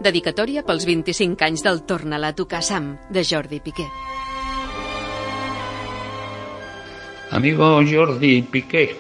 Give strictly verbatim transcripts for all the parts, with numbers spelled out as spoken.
Dedicatòria pels vint-i-cinc anys del Torna-la a tocar Sam, de Jordi Piqué. Amigo Jordi Piqué,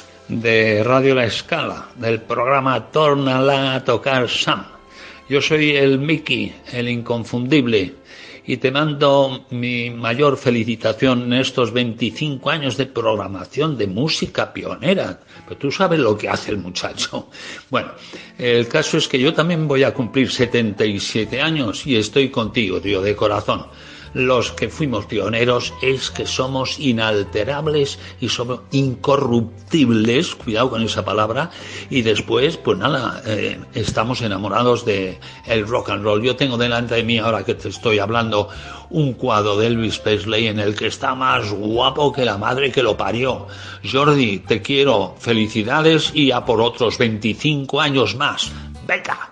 de Radio La Escala, del programa Torna-la a tocar Sam. Yo soy el Miki, el inconfundible, y te mando mi mayor felicitación en estos veinticinco años de programación de música pionera. Pero tú sabes lo que hace el muchacho. Bueno, el caso es que yo también voy a cumplir setenta y siete años y estoy contigo, tío, de corazón. Los que fuimos pioneros es que somos inalterables y somos incorruptibles, cuidado con esa palabra, y después, pues nada, eh, estamos enamorados de el rock and roll. Yo tengo delante de mí, ahora que te estoy hablando, un cuadro de Elvis Presley en el que está más guapo que la madre que lo parió. Jordi, te quiero, felicidades y a por otros veinticinco años más. ¡Venga!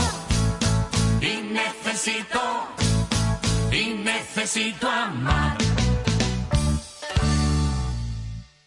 necesito, y necesito amar.